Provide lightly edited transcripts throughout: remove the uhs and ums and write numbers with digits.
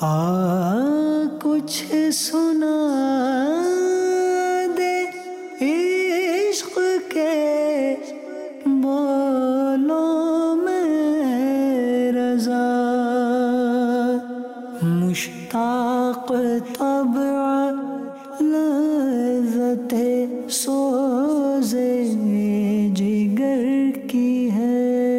کچھ سنا دے عشق کے بولوں میں رضا، مشتاق طبع لذت سوز جگر کی ہے۔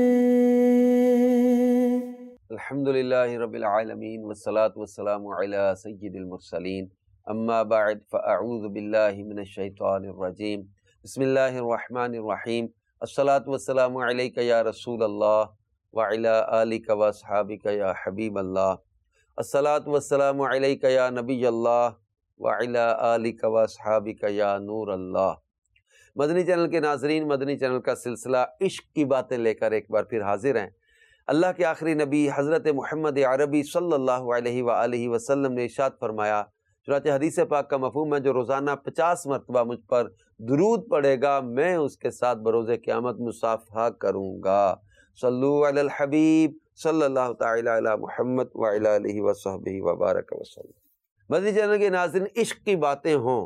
الحمدللہ رب العالمین والصلاة والسلام علی سید المرسلین، اما بعد فاعوذ باللہ من الشیطان الرجیم، بسم اللہ الرحمن الرحیم، الصلاة والسلام علیک یا رسول اللہ وعلی آلک واصحابک یا حبیب اللہ، الصلاة والسلام علیک یا نبی اللہ وعلی آلک واصحابک یا نور اللہ۔ مدنی چینل کے ناظرین، مدنی چینل کا سلسلہ عشق کی باتیں لے کر ایک بار پھر حاضر ہیں۔ اللہ کے آخری نبی حضرت محمد عربی صلی اللہ علیہ وآلہ وسلم نے ارشاد فرمایا، چنانچہ حدیث پاک کا مفہوم ہے، جو روزانہ 50 مرتبہ مجھ پر درود پڑھے گا میں اس کے ساتھ بروز قیامت مصافحہ کروں گا۔ صلو علی الحبیب صلی اللہ تعالی علی محمد وعلی آلہ وصحبہ وبارک وسلم۔ مدنی چینل کے ناظرین، عشق کی باتیں ہوں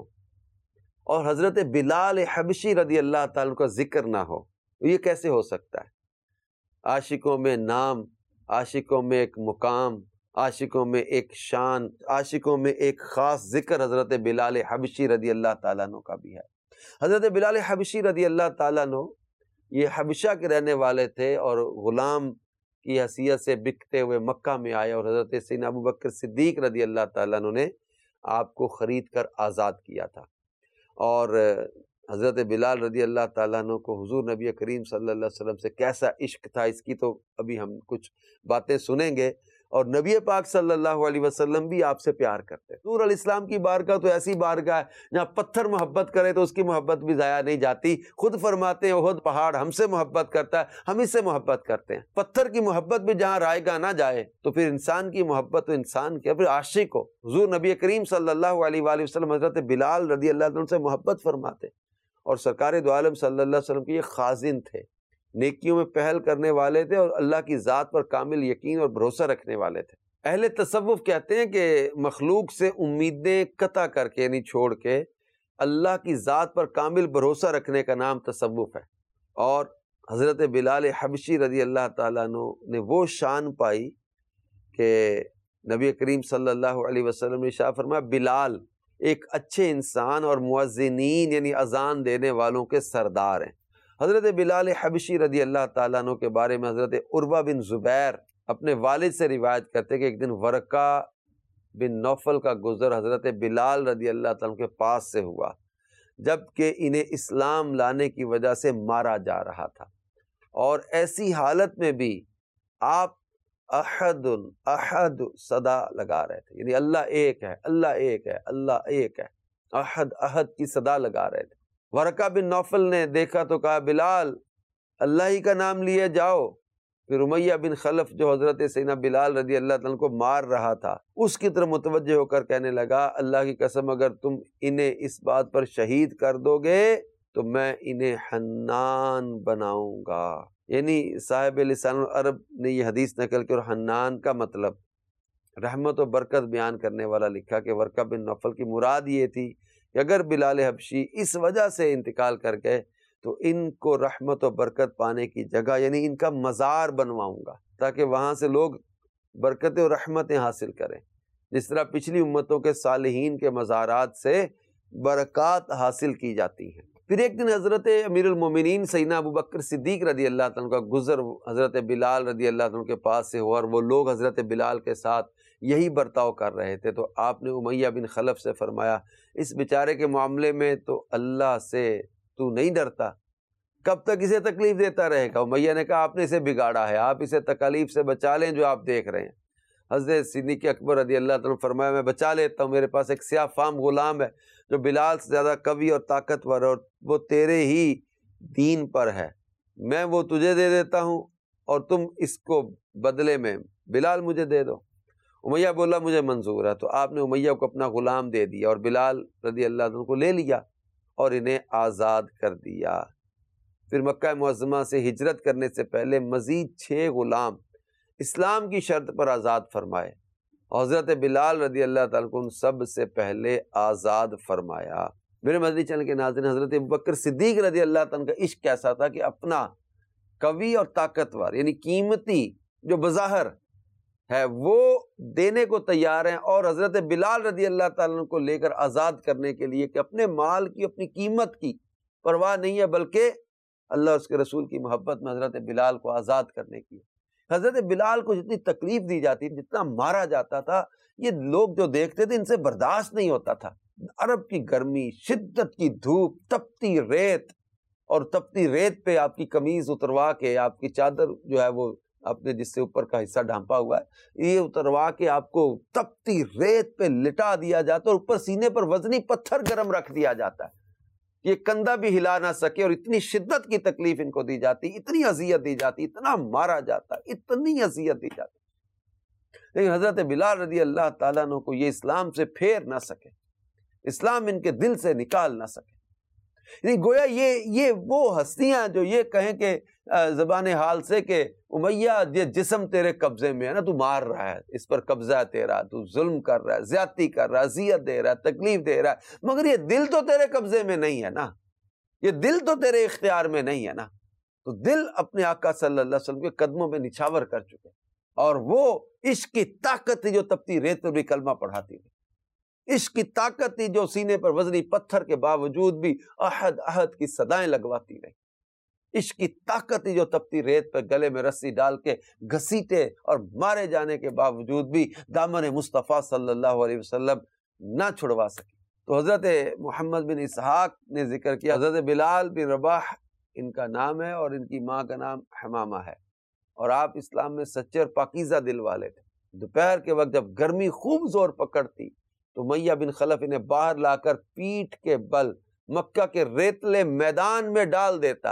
اور حضرت بلال حبشی رضی اللہ تعالیٰ کا ذکر نہ ہو، یہ کیسے ہو سکتا ہے؟ عاشقوں میں نام، عاشقوں میں ایک مقام، عاشقوں میں ایک شان، عاشقوں میں ایک خاص ذکر حضرت بلال حبشی رضی اللہ تعالیٰ عنہ کا بھی ہے۔ حضرت بلال حبشی رضی اللہ تعالیٰ عنہ یہ حبشہ کے رہنے والے تھے اور غلام کی حیثیت سے بکتے ہوئے مکہ میں آئے، اور حضرت سیدنا ابوبکر صدیق رضی اللہ تعالیٰ عنہ نے آپ کو خرید کر آزاد کیا تھا، اور حضرت بلال رضی اللہ تعالیٰ عنہ کو حضور نبی کریم صلی اللہ علیہ وسلم سے کیسا عشق تھا، اس کی تو ابھی ہم کچھ باتیں سنیں گے۔ اور نبی پاک صلی اللہ علیہ وسلم بھی آپ سے پیار کرتے ہیں۔ حضور علیہ السلام کی بارگاہ تو ایسی بارگاہ ہے جہاں پتھر محبت کرے تو اس کی محبت بھی ضائع نہیں جاتی۔ خود فرماتے ہیں احد پہاڑ ہم سے محبت کرتا ہے، ہم اس سے محبت کرتے ہیں۔ پتھر کی محبت بھی جہاں رائیگاہ نہ جائے تو پھر انسان کی محبت تو انسان کی، پھر عاشق کو حضور نبی کریم صلی اللہ علیہ وآلہ وسلم حضرت بلال رضی اللہ عنہ سے محبت فرماتے، اور سرکار دو عالم صلی اللہ علیہ وسلم کے یہ خازن تھے، نیکیوں میں پہل کرنے والے تھے اور اللہ کی ذات پر کامل یقین اور بھروسہ رکھنے والے تھے۔ اہل تصوف کہتے ہیں کہ مخلوق سے امیدیں قطع کر کے یعنی چھوڑ کے اللہ کی ذات پر کامل بھروسہ رکھنے کا نام تصوف ہے۔ اور حضرت بلال حبشی رضی اللہ تعالیٰ عنہ نے وہ شان پائی کہ نبی کریم صلی اللہ علیہ وسلم نے ارشاد فرمایا، بلال ایک اچھے انسان اور مؤذنین یعنی اذان دینے والوں کے سردار ہیں۔ حضرت بلال حبشی رضی اللہ تعالیٰ عنہ کے بارے میں حضرت عروہ بن زبیر اپنے والد سے روایت کرتے کہ ایک دن ورقہ بن نوفل کا گزر حضرت بلال رضی اللہ تعالیٰ عنہ کے پاس سے ہوا، جبکہ انہیں اسلام لانے کی وجہ سے مارا جا رہا تھا، اور ایسی حالت میں بھی آپ احد احد صدا لگا رہے تھے، یعنی اللہ ایک ہے، اللہ ایک ہے، اللہ ایک ہے، احد احد کی صدا لگا رہے تھے۔ ورقہ بن نوفل نے دیکھا تو کہا، بلال اللہ ہی کا نام لیے جاؤ۔ پھر امیہ بن خلف جو حضرت سیدنا بلال رضی اللہ تعالیٰ کو مار رہا تھا اس کی طرف متوجہ ہو کر کہنے لگا، اللہ کی قسم اگر تم انہیں اس بات پر شہید کر دو گے تو میں انہیں حنان بناؤں گا۔ یعنی صاحب لسان العرب نے یہ حدیث نقل کی، اور حنان کا مطلب رحمت و برکت بیان کرنے والا لکھا کہ ورقہ بن نوفل کی مراد یہ تھی کہ اگر بلال حبشی اس وجہ سے انتقال کر گئے تو ان کو رحمت و برکت پانے کی جگہ یعنی ان کا مزار بنواؤں گا، تاکہ وہاں سے لوگ برکتیں اور رحمتیں حاصل کریں، جس طرح پچھلی امتوں کے صالحین کے مزارات سے برکات حاصل کی جاتی ہیں۔ پھر ایک دن حضرت امیر المومنین سیدنا ابوبکر صدیق رضی اللہ تعالیٰ کا گزر حضرت بلال رضی اللہ تعالیٰ کے پاس سے ہوا، اور وہ لوگ حضرت بلال کے ساتھ یہی برتاؤ کر رہے تھے، تو آپ نے امیہ بن خلف سے فرمایا، اس بیچارے کے معاملے میں تو اللہ سے تو نہیں ڈرتا، کب تک اسے تکلیف دیتا رہے گا؟ امیہ نے کہا، آپ نے اسے بگاڑا ہے، آپ اسے تکالیف سے بچا لیں جو آپ دیکھ رہے ہیں۔ حضرت صدیق اکبر رضی اللہ تعالیٰ نے فرمایا، میں بچا لیتا ہوں، میرے پاس ایک سیاہ فام غلام ہے جو بلال سے زیادہ قوی اور طاقتور ہے، اور وہ تیرے ہی دین پر ہے، میں وہ تجھے دے دیتا ہوں اور تم اس کو بدلے میں بلال مجھے دے دو۔ امیہ بولا مجھے منظور ہے، تو آپ نے امیہ کو اپنا غلام دے دیا اور بلال رضی اللہ عنہ کو لے لیا اور انہیں آزاد کر دیا۔ پھر مکہ معظمہ سے ہجرت کرنے سے پہلے مزید 6 غلام اسلام کی شرط پر آزاد فرمائے، حضرت بلال رضی اللہ تعالیٰ کو ان سب سے پہلے آزاد فرمایا۔ میرے مدنی چینل کے ناظرین، حضرت ابوبکر صدیق رضی اللہ تعالیٰ کا عشق کیسا تھا کہ اپنا قوی اور طاقتور یعنی قیمتی جو بظاہر ہے وہ دینے کو تیار ہیں، اور حضرت بلال رضی اللہ تعالیٰ کو لے کر آزاد کرنے کے لیے کہ اپنے مال کی اپنی قیمت کی پرواہ نہیں ہے، بلکہ اللہ اور اس کے رسول کی محبت میں حضرت بلال کو آزاد کرنے کی۔ حضرت بلال کو جتنی تکلیف دی جاتی، جتنا مارا جاتا تھا، یہ لوگ جو دیکھتے تھے ان سے برداشت نہیں ہوتا تھا۔ عرب کی گرمی، شدت کی دھوپ، تپتی ریت، اور تپتی ریت پہ آپ کی قمیض اتروا کے، آپ کی چادر جو ہے وہ آپ نے جس سے اوپر کا حصہ ڈھانپا ہوا ہے، یہ اتروا کے آپ کو تپتی ریت پہ لٹا دیا جاتا ہے، اور اوپر سینے پر وزنی پتھر گرم رکھ دیا جاتا ہے، یہ کندھا بھی ہلا نہ سکے، اور اتنی شدت کی تکلیف ان کو دی جاتی، اتنی اذیت دی جاتی، اتنا مارا جاتا، اتنی اذیت دی جاتی، لیکن حضرت بلال رضی اللہ تعالیٰ عنہ کو یہ اسلام سے پھیر نہ سکے، اسلام ان کے دل سے نکال نہ سکے۔ یعنی گویا یہ وہ ہستیاں جو یہ کہیں کہ زبان حال سے کہ امیہ یہ جسم تیرے قبضے میں ہے نا، تو مار رہا ہے، اس پر قبضہ ہے تیرا، تو ظلم کر رہا ہے، زیادتی کر رہا ہے، اذیت دے رہا ہے، تکلیف دے رہا ہے، مگر یہ دل تو تیرے قبضے میں نہیں ہے نا، یہ دل تو تیرے اختیار میں نہیں ہے نا۔ تو دل اپنے آقا صلی اللہ علیہ وسلم کے قدموں میں نچھاور کر چکے، اور وہ عشق کی طاقت تھی جو تپتی ریت پر بھی کلمہ پڑھاتی تھی، عشق کی طاقت تھی جو سینے پر وزنی پتھر کے باوجود بھی احد احد کی صدائیں لگواتی رہی، عشق کی طاقت تھی جو تپتی ریت پر گلے میں رسی ڈال کے گھسیٹے اور مارے جانے کے باوجود بھی دامن مصطفیٰ صلی اللہ علیہ وسلم نہ چھڑوا سکی۔ تو حضرت محمد بن اسحاق نے ذکر کیا، حضرت بلال بن رباح ان کا نام ہے، اور ان کی ماں کا نام حمامہ ہے، اور آپ اسلام میں سچے اور پاکیزہ دل والے تھے۔ دوپہر کے وقت جب گرمی خوب زور پکڑتی تو امیہ بن خلف انہیں باہر لا کر پیٹھ کے بل مکہ کے ریتلے میدان میں ڈال دیتا،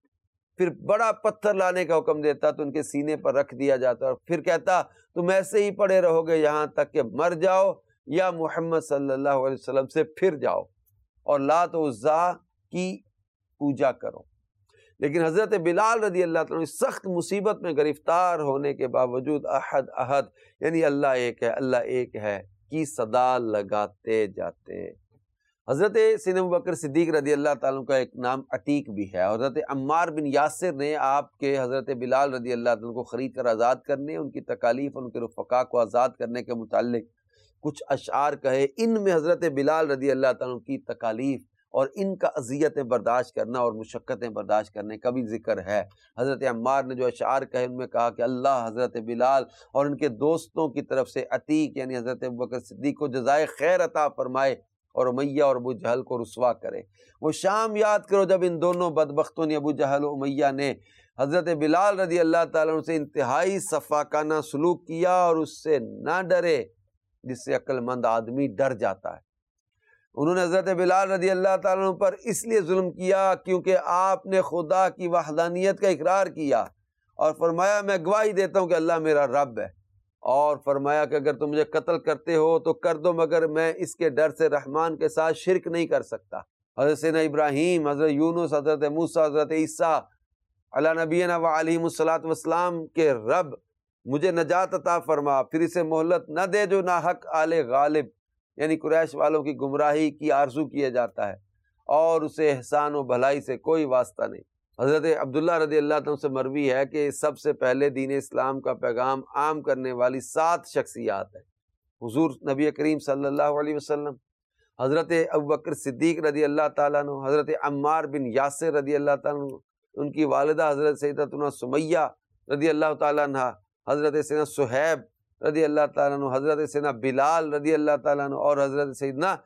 پھر بڑا پتھر لانے کا حکم دیتا تو ان کے سینے پر رکھ دیا جاتا، اور پھر کہتا تم ایسے ہی پڑے رہو گے یہاں تک کہ مر جاؤ یا محمد صلی اللہ علیہ وسلم سے پھر جاؤ اور لات و عزیٰ کی پوجا کرو۔ لیکن حضرت بلال رضی اللہ تعالیٰ سخت مصیبت میں گرفتار ہونے کے باوجود احد احد یعنی اللہ ایک ہے، اللہ ایک ہے کی صدا لگاتے جاتے۔ حضرت سیدنا ابوبکر صدیق رضی اللہ تعالیٰ کا ایک نام عتیق بھی ہے۔ حضرت عمار بن یاسر نے آپ کے حضرت بلال رضی اللہ تعالیٰ کو خرید کر آزاد کرنے، ان کی تکالیف، ان کے رفقا کو آزاد کرنے کے متعلق کچھ اشعار کہے۔ ان میں حضرت بلال رضی اللہ تعالیٰ کی تکالیف اور ان کا اذیتیں برداشت کرنا اور مشقتیں برداشت کرنے کا بھی ذکر ہے۔ حضرت عمار نے جو اشعار کہے ان میں کہا کہ اللہ حضرت بلال اور ان کے دوستوں کی طرف سے عتیق یعنی حضرت ابوبکر صدیق کو جزائے خیر عطا فرمائے، اور امیہ اور ابو جہل کو رسوا کرے۔ وہ شام یاد کرو جب ان دونوں بدبختوں نے، ابو جہل و امیہ نے، حضرت بلال رضی اللہ تعالیٰ سے انتہائی صفاقانہ سلوک کیا اور اس سے نہ ڈرے جس سے عقل مند آدمی ڈر جاتا ہے۔ انہوں نے حضرت بلال رضی اللہ تعالیٰ پر اس لیے ظلم کیا کیونکہ آپ نے خدا کی وحدانیت کا اقرار کیا اور فرمایا میں گواہی دیتا ہوں کہ اللہ میرا رب ہے، اور فرمایا کہ اگر تم مجھے قتل کرتے ہو تو کر دو، مگر میں اس کے ڈر سے رحمان کے ساتھ شرک نہیں کر سکتا۔ حضرت سیدنا ابراہیم، حضرت یونس، حضرت موسیٰ، حضرت عیسیٰ علی نبینا و علیہ الصلوۃ والسلام کے رب مجھے نجات عطا فرما، پھر اسے مہلت نہ دے جو ناحق آل غالب یعنی قریش والوں کی گمراہی کی آرزو کیا جاتا ہے، اور اسے احسان و بھلائی سے کوئی واسطہ نہیں۔ حضرت عبداللہ رضی اللہ عنہ سے مروی ہے کہ سب سے پہلے دین اسلام کا پیغام عام کرنے والی 7 شخصیات ہیں: حضور نبی کریم صلی اللہ علیہ وسلم، حضرت ابوبکر صدیق رضی اللہ تعالیٰ عنہ، حضرت عمار بن یاسر رضی اللہ تعالیٰ عنہ، ان کی والدہ حضرت سیدتنا سمیہ رضی اللہ تعالیٰ عنہ، حضرت سیدنا صہیب رضی اللہ تعالیٰ عنہ، حضرت سیدنا بلال رضی اللہ تعالیٰ عنہ، اور حضرت سیدنا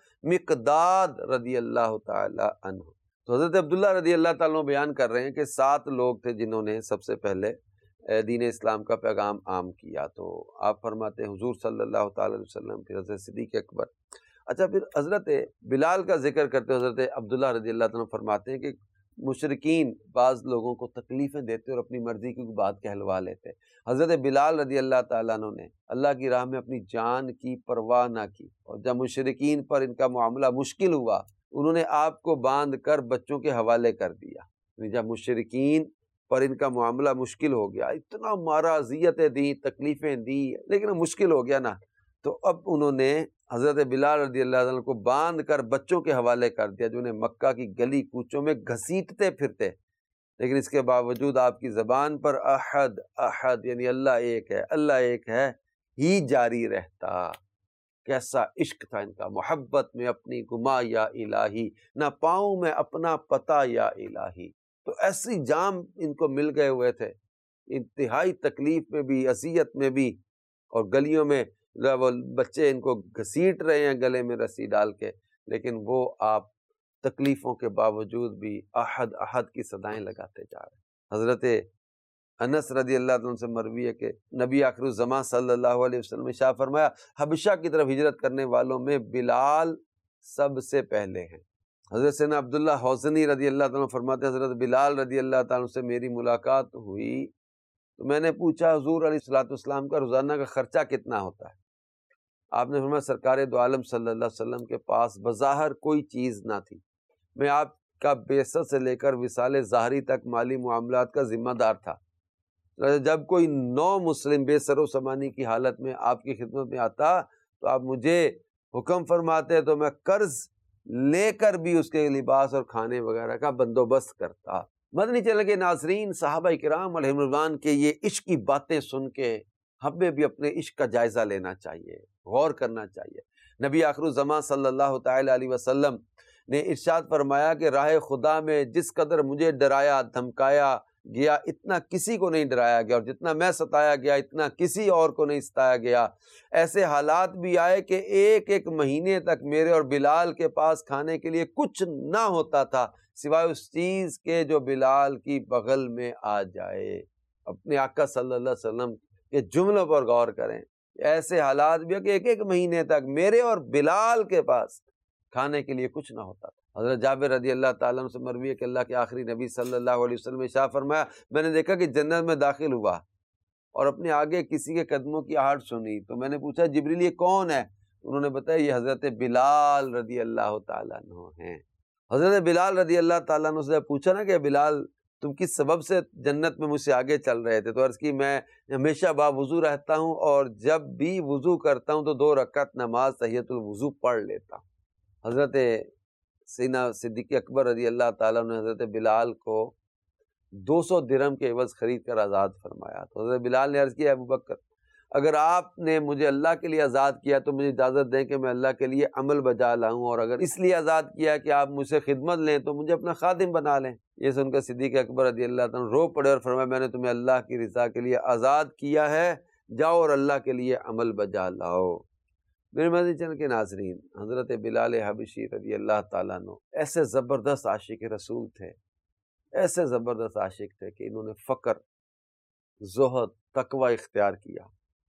مقداد رضی اللہ تعالیٰ عنہ۔ تو حضرت عبداللہ رضی اللہ تعالیٰ عنہ بیان کر رہے ہیں کہ 7 لوگ تھے جنہوں نے سب سے پہلے دین اسلام کا پیغام عام کیا۔ تو آپ فرماتے ہیں حضور صلی اللہ تعالیٰ علیہ وسلم، پھر حضرت صدیق اکبر۔ اچھا، پھر حضرت بلال کا ذکر کرتے حضرت عبداللہ رضی اللہ تعالیٰ عنہ فرماتے ہیں کہ مشرکین بعض لوگوں کو تکلیفیں دیتے اور اپنی مرضی کی بات کہلوا لیتے۔ حضرت بلال رضی اللہ تعالیٰ عنہ نے اللہ کی راہ میں اپنی جان کی پرواہ نہ کی، اور جب مشرکین پر ان کا معاملہ مشکل ہوا انہوں نے آپ کو باندھ کر بچوں کے حوالے کر دیا۔ یعنی جب مشرکین پر ان کا معاملہ مشکل ہو گیا، اتنا مارا، اذیتیں دیں، تکلیفیں دیں، لیکن مشکل ہو گیا نا، تو اب انہوں نے حضرت بلال رضی اللہ عنہ کو باندھ کر بچوں کے حوالے کر دیا جو انہیں مکہ کی گلی کوچوں میں گھسیٹتے پھرتے، لیکن اس کے باوجود آپ کی زبان پر احد احد یعنی اللہ ایک ہے ہی جاری رہتا۔ کیسا عشق تھا ان کا، محبت میں اپنی گما یا الہی، نہ پاؤں میں اپنا پتہ یا الہی۔ تو ایسی جام ان کو مل گئے ہوئے تھے، انتہائی تکلیف میں بھی، اذیت میں بھی، اور گلیوں میں وہ بچے ان کو گھسیٹ رہے ہیں گلے میں رسی ڈال کے، لیکن وہ آپ تکلیفوں کے باوجود بھی احد احد کی صدائیں لگاتے جا رہے ہیں۔ حضرت انس رضی اللہ عنہ سے مروی ہے کہ نبی آخر الزمان صلی اللہ علیہ وسلم نے ارشاد فرمایا، حبشہ کی طرف ہجرت کرنے والوں میں بلال سب سے پہلے ہیں۔ حضرت سیدنا عبداللہ حوزنی رضی اللہ عنہ فرماتے ہیں حضرت بلال رضی اللہ عنہ سے میری ملاقات ہوئی تو میں نے پوچھا حضور علیہ الصلوۃ والسلام کا روزانہ کا خرچہ کتنا ہوتا ہے؟ آپ نے فرمایا سرکار دو عالم صلی اللہ علیہ وسلم کے پاس بظاہر کوئی چیز نہ تھی، میں آپ کا بعثت سے لے کر وصال ظاہری تک مالی معاملات کا ذمہ دار تھا۔ جب کوئی نو مسلم بے سر و سامانی کی حالت میں آپ کی خدمت میں آتا تو آپ مجھے حکم فرماتے تو میں قرض لے کر بھی اس کے لباس اور کھانے وغیرہ کا بندوبست کرتا۔ مدنی چینل کے ناظرین، صحابہ کرام علیہم رضوان کے یہ عشق کی باتیں سن کے ہمیں بھی اپنے عشق کا جائزہ لینا چاہیے، غور کرنا چاہیے۔ نبی آخر الزمان صلی اللہ تعالی علیہ وسلم نے ارشاد فرمایا کہ راہ خدا میں جس قدر مجھے ڈرایا دھمکایا گیا اتنا کسی کو نہیں ڈرایا گیا، اور جتنا میں ستایا گیا اتنا کسی اور کو نہیں ستایا گیا۔ ایسے حالات بھی آئے کہ ایک مہینے تک میرے اور بلال کے پاس کھانے کے لیے کچھ نہ ہوتا تھا سوائے اس چیز کے جو بلال کی بغل میں آ جائے۔ اپنے آقا صلی اللہ علیہ وسلم کے جملوں پر غور کریں، ایسے حالات بھی کہ ایک مہینے تک میرے اور بلال کے پاس کھانے کے لیے کچھ نہ ہوتا تھا۔ حضرت جابر رضی اللہ تعالیٰ عنہ سے مروی ہے کہ اللہ کے آخری نبی صلی اللہ علیہ وسلم نے ارشاد فرمایا، میں نے دیکھا کہ جنت میں داخل ہوا اور اپنے آگے کسی کے قدموں کی آہٹ سنی تو میں نے پوچھا جبریل یہ کون ہے؟ انہوں نے بتایا یہ حضرت بلال رضی اللہ تعالیٰ عنہ ہیں۔ حضرت بلال رضی اللہ تعالیٰ عنہ سے پوچھا نا کہ بلال تم کس سبب سے جنت میں مجھ سے آگے چل رہے تھے؟ تو عرض کی میں ہمیشہ باوضو رہتا ہوں اور جب بھی وضو کرتا ہوں تو 2 رکعت نماز تحیۃ الوضو پڑھ لیتا ہوں۔ حضرت سیدنا صدیق اکبر رضی اللہ تعالیٰ نے حضرت بلال کو 200 درہم کے عوض خرید کر آزاد فرمایا۔ تو حضرت بلال نے عرض کیا ابو بکر اگر آپ نے مجھے اللہ کے لیے آزاد کیا تو مجھے اجازت دیں کہ میں اللہ کے لیے عمل بجا لاؤں، اور اگر اس لیے آزاد کیا کہ آپ مجھ سے خدمت لیں تو مجھے اپنا خادم بنا لیں۔ یہ سن کر صدیق اکبر رضی اللہ عنہ رو پڑے اور فرمایا میں نے تمہیں اللہ کی رضا کے لیے آزاد کیا ہے، جاؤ اور اللہ کے لیے عمل بجا لاؤ۔ میرے مدنی چینل کے ناظرین، حضرت بلال حبشی رضی اللہ تعالیٰ عنہ ایسے زبردست عاشق رسول تھے، ایسے زبردست عاشق تھے کہ انہوں نے فقر، زہد، تقوی اختیار کیا،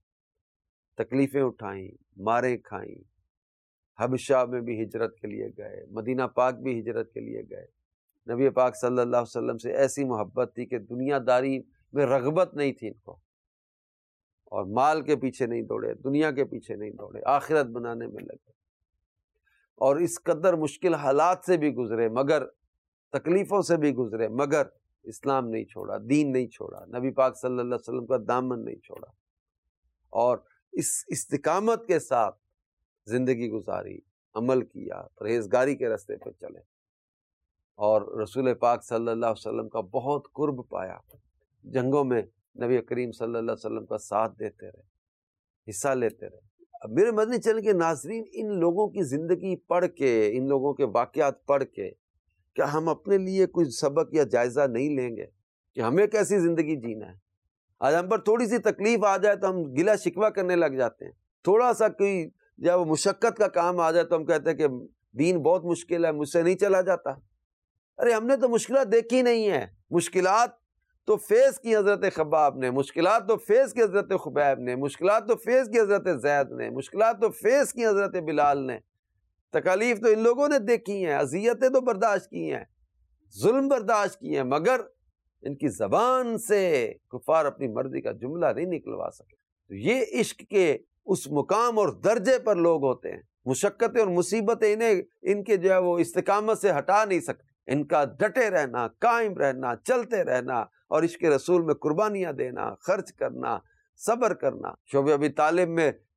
تکلیفیں اٹھائیں، ماریں کھائیں، حبشہ میں بھی ہجرت کے لیے گئے، مدینہ پاک بھی ہجرت کے لیے گئے۔ نبی پاک صلی اللہ علیہ وسلم سے ایسی محبت تھی کہ دنیا داری میں رغبت نہیں تھی ان کو، اور مال کے پیچھے نہیں دوڑے، دنیا کے پیچھے نہیں دوڑے، آخرت بنانے میں لگے، اور اس قدر مشکل حالات سے بھی گزرے، مگر تکلیفوں سے بھی گزرے، مگر اسلام نہیں چھوڑا، دین نہیں چھوڑا، نبی پاک صلی اللہ علیہ وسلم کا دامن نہیں چھوڑا، اور اس استقامت کے ساتھ زندگی گزاری، عمل کیا، پرہیزگاری کے راستے پہ چلے، اور رسول پاک صلی اللہ علیہ وسلم کا بہت قرب پایا۔ جنگوں میں نبی کریم صلی اللہ علیہ وسلم کا ساتھ دیتے رہے، حصہ لیتے رہے۔ اب میرے مدنی چینل کے ناظرین، ان لوگوں کی زندگی پڑھ کے، ان لوگوں کے واقعات پڑھ کے کیا ہم اپنے لیے کچھ سبق یا جائزہ نہیں لیں گے کہ ہمیں کیسی زندگی جینا ہے؟ آج ہم پر تھوڑی سی تکلیف آ جائے تو ہم گلہ شکوہ کرنے لگ جاتے ہیں، تھوڑا سا کوئی جب مشقت کا کام آ جائے تو ہم کہتے ہیں کہ دین بہت مشکل ہے، مجھ سے نہیں چلا جاتا۔ ارے ہم نے تو مشکلات دیکھی نہیں ہیں، مشکلات تو فیس کی حضرت خباب نے، مشکلات تو فیس کی حضرت خبیب نے، مشکلات تو فیس کی حضرت زید نے، مشکلات تو فیس کی حضرت بلال نے، تکالیف تو ان لوگوں نے دیکھی ہیں، اذیتیں تو برداشت کی ہیں، ظلم برداشت کیے ہیں، مگر ان کی زبان سے کفار اپنی مرضی کا جملہ نہیں نکلوا سکے۔ تو یہ عشق کے اس مقام اور درجے پر لوگ ہوتے ہیں، مشقتیں اور مصیبتیں انہیں ان کے جو ہے وہ استقامت سے ہٹا نہیں سکتے۔ ان کا ڈٹے رہنا، قائم رہنا، چلتے رہنا، اور عشق رسول میں قربانیاں دینا، خرچ کرنا، صبر کرنا۔ شعب ابی طالب میں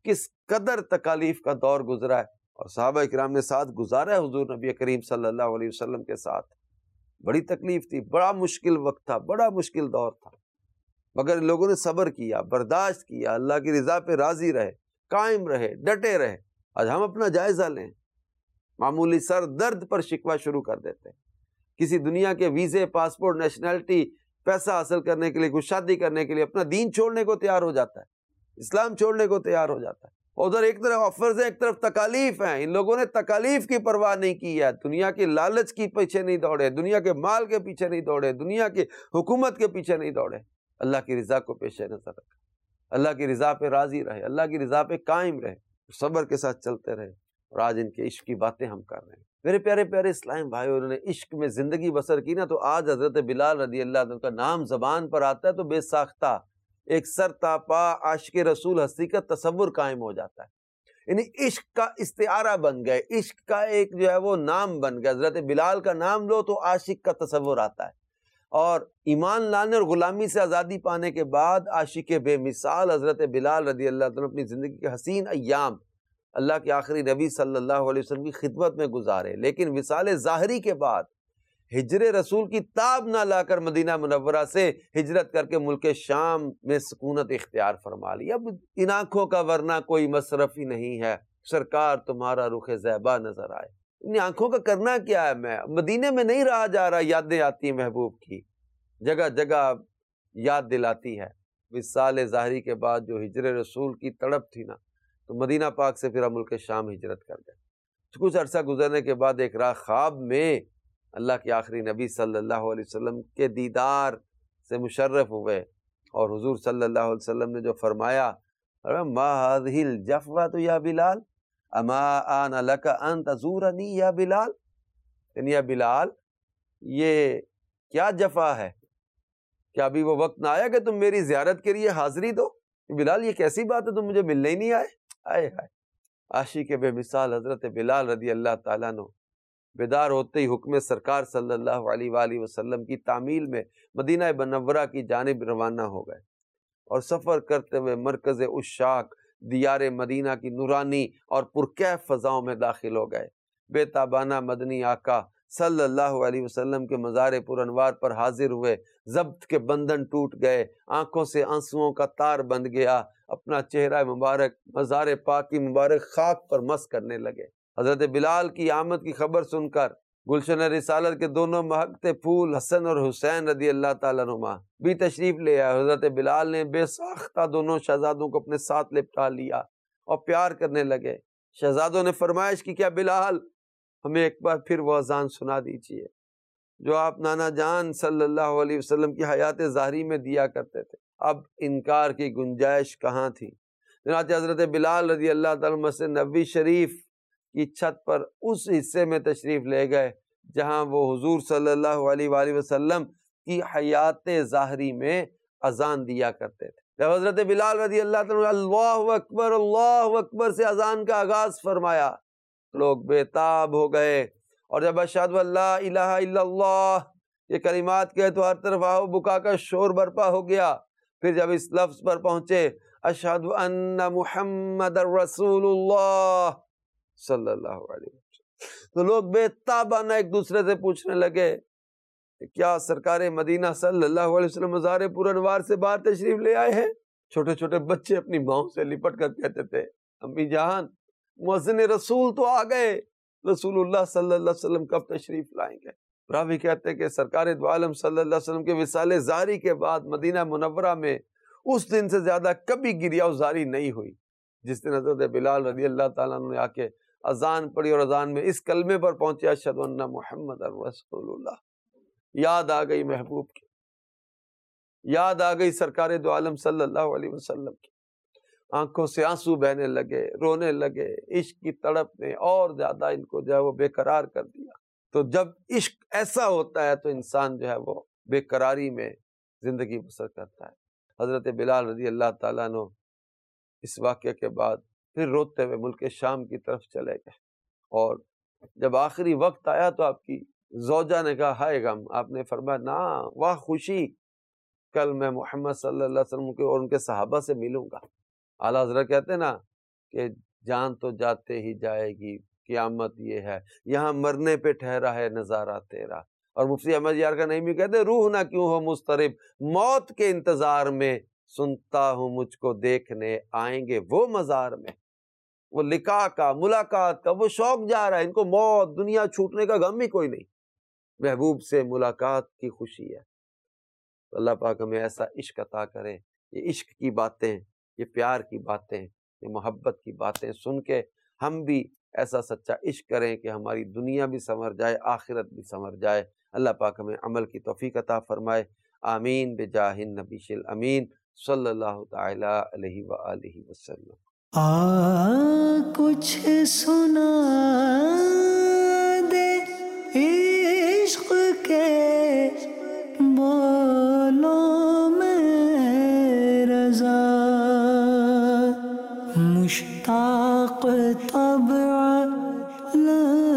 کس قدر تکالیف کا دور گزرا ہے، اور صحابہ کرام نے ساتھ گزارا ہے حضور نبی کریم صلی اللہ علیہ وسلم کے ساتھ۔ بڑی تکلیف تھی، بڑا مشکل وقت تھا، بڑا مشکل دور تھا، مگر ان لوگوں نے صبر کیا، برداشت کیا، اللہ کی رضا پہ راضی رہے، قائم رہے، ڈٹے رہے۔ آج ہم اپنا جائزہ لیں، معمولی سر درد پر شکوہ شروع کر دیتے ہیں، کسی دنیا کے ویزے، پاسپورٹ، نیشنلٹی، پیسہ حاصل کرنے کے لیے، کچھ شادی کرنے کے لیے اپنا دین چھوڑنے کو تیار ہو جاتا ہے، اسلام چھوڑنے کو تیار ہو جاتا ہے۔ ادھر ایک طرف آفرز ہیں، ایک طرف تکالیف ہیں، ان لوگوں نے تکالیف کی پرواہ نہیں کی ہے، دنیا کے لالچ کی پیچھے نہیں دوڑے، دنیا کے مال کے پیچھے نہیں دوڑے، دنیا کی حکومت کے پیچھے نہیں دوڑے، اللہ کی رضا کو پیش نظر رکھا، اللہ کی رضا پہ راضی رہے، اللہ کی رضا پہ قائم رہے، صبر کے ساتھ چلتے رہے، اور آج ان کے عشق کی باتیں ہم کر رہے ہیں۔ میرے پیارے پیارے اسلام بھائیو، انہوں نے عشق میں زندگی بسر کی نا، تو آج حضرت بلال رضی اللہ عنہ کا نام زبان پر آتا ہے تو بے ساختہ ایک سر تاپا عاشق رسول ہستی کا تصور قائم ہو جاتا ہے، یعنی عشق کا استعارہ بن گئے، عشق کا ایک جو ہے وہ نام بن گیا۔ حضرت بلال کا نام لو تو عاشق کا تصور آتا ہے، اور ایمان لانے اور غلامی سے آزادی پانے کے بعد عاشق بے مثال حضرت بلال رضی اللہ عنہ اپنی زندگی کے حسین ایام اللہ کے آخری نبی صلی اللہ علیہ وسلم کی خدمت میں گزارے، لیکن وصال ظاہری کے بعد ہجر رسول کی تاب نہ لا کر مدینہ منورہ سے ہجرت کر کے ملک شام میں سکونت اختیار فرما لی۔ اب ان آنکھوں کا ورنہ کوئی مصرف ہی نہیں ہے، سرکار تمہارا رخ زیبا نظر آئے۔ ان آنکھوں کا کرنا کیا ہے؟ میں مدینے میں نہیں رہا جا رہا، یادیں آتی ہیں محبوب کی، جگہ جگہ یاد دلاتی ہے۔ وصال ظاہری کے بعد جو ہجر رسول کی تڑپ تھی نا، تو مدینہ پاک سے پھر ہم ملک شام ہجرت کر گئے۔ کچھ عرصہ گزرنے کے بعد ایک رات خواب میں اللہ کے آخری نبی صلی اللہ علیہ وسلم کے دیدار سے مشرف ہوئے، اور حضور صلی اللہ علیہ وسلم نے جو فرمایا، ما هذه الجفوة یا بلال اما آن لک ان تزورنی یا بلال، یعنی یا بلال یہ کیا جفا ہے، کیا ابھی وہ وقت نہ آیا کہ تم میری زیارت کے لیے حاضری دو؟ بلال یہ کیسی بات ہے، تم مجھے ملنے ہی نہیں آئے؟ آئے ہائے، عاشق بے مثال حضرت بلال رضی اللہ تعالیٰ عنہ بیدار ہوتے ہی حکم سرکار صلی اللہ علیہ وآلہ وسلم کی تعمیل میں مدینہ منورہ کی جانب روانہ ہو گئے، اور سفر کرتے ہوئے مرکز عشاق دیار مدینہ کی نورانی اور پرکیف فضاؤں میں داخل ہو گئے۔ بے تابانہ مدنی آقا صلی اللہ علیہ وسلم کے مزار پر انوار پر حاضر ہوئے، ضبط کے بندھن ٹوٹ گئے، آنکھوں سے آنسوؤں کا تار بند گیا، اپنا چہرہ مبارک مزار پاک کی مبارک خاک پر مس کرنے لگے۔ حضرت بلال کی آمد کی خبر سن کر گلشن رسالت کے دونوں مہکتے پھول حسن اور حسین رضی اللہ تعالیٰ عنہما بھی تشریف لے آئے۔ حضرت بلال نے بے ساختہ دونوں شہزادوں کو اپنے ساتھ لپٹا لیا اور پیار کرنے لگے۔ شہزادوں نے فرمائش کی، کیا بلال ہمیں ایک بار پھر وہ اذان سنا دیجیے جو آپ نانا جان صلی اللہ علیہ وسلم کی حیات ظاہری میں دیا کرتے تھے۔ اب انکار کی گنجائش کہاں تھی؟ چنانچہ حضرت بلال رضی اللہ تعالیٰ مسجد نبوی شریف کی چھت پر اس حصے میں تشریف لے گئے جہاں وہ حضور صلی اللہ علیہ وآلہ وسلم کی حیات ظاہری میں اذان دیا کرتے تھے۔ جب حضرت بلال رضی اللہ تعالیٰ اللہ اکبر سے اذان کا آغاز فرمایا، لوگ بے تاب ہو گئے، اور جب اشہد ان لا الہ الا اللہ یہ کلمات کہے تو ہر طرف آہو بکا کا شور برپا ہو گیا۔ پھر جب اس لفظ پر پہنچے، اشہد ان محمد رسول اللہ صلی اللہ علیہ وسلم، تو لوگ بے تابانہ ایک دوسرے سے پوچھنے لگے کہ کیا سرکار مدینہ صلی اللہ علیہ وسلم مزار پر انوار سے باہر تشریف لے آئے ہیں؟ چھوٹے چھوٹے بچے اپنی ماؤں سے لپٹ کر کہتے تھے، امی جان مؤذن رسول تو آ گئے، رسول اللہ صلی اللہ علیہ وسلم کب تشریف لائیں گے؟ راوی کہتے ہیں کہ سرکار دو عالم صلی اللہ علیہ وسلم کے وصال ظاہری کے بعد مدینہ منورہ میں اس دن سے زیادہ کبھی گریہ و زاری نہیں ہوئی جس دن حضرت بلال رضی اللہ تعالیٰ عنہ نے آ کے اذان پڑھی، اور اذان میں اس کلمے پر پہنچے، اشہد ان محمد رسول اللہ۔ یاد آ گئی محبوب کی، یاد آ گئی سرکار دو عالم صلی اللہ علیہ وسلم کی، آنکھوں سے آنسو بہنے لگے، رونے لگے۔ عشق کی تڑپ نے اور زیادہ ان کو جو ہے وہ بے قرار کر دیا۔ تو جب عشق ایسا ہوتا ہے تو انسان جو ہے وہ بے قراری میں زندگی بسر کرتا ہے۔ حضرت بلال رضی اللہ تعالیٰ عنہ اس واقعے کے بعد پھر روتے ہوئے ملک شام کی طرف چلے گئے، اور جب آخری وقت آیا تو آپ کی زوجہ نے کہا ہائے غم، آپ نے فرمایا نا واہ خوشی، کل میں محمد صلی اللہ علیہ وسلم کے اور ان کے صحابہ سے ملوں گا۔ اعلیٰ حضرت کہتے ہیں نا کہ جان تو جاتے ہی جائے گی، قیامت یہ ہے، یہاں مرنے پہ ٹھہرا ہے نظارہ تیرا۔ اور مفتی احمد یار کا نعیمی کہتے روح نہ کیوں ہو مضطرب، موت کے انتظار میں، سنتا ہوں مجھ کو دیکھنے آئیں گے وہ مزار میں۔ وہ لقاء کا، ملاقات کا وہ شوق جا رہا ہے، ان کو موت دنیا چھوٹنے کا غم ہی کوئی نہیں، محبوب سے ملاقات کی خوشی ہے۔ تو اللہ پاک ہمیں ایسا عشق عطا کرے، یہ عشق کی باتیں، یہ پیار کی باتیں، یہ محبت کی باتیں سن کے ہم بھی ایسا سچا عشق کریں کہ ہماری دنیا بھی سنور جائے، آخرت بھی سنور جائے۔ اللہ پاک ہمیں عمل کی توفیق عطا فرمائے، آمین بجاہ النبی الامین صلی اللہ تعالی علیہ وآلہ وسلم۔ کچھ سنا دے عشق کے بولوں میں رضا، مشتاق طبع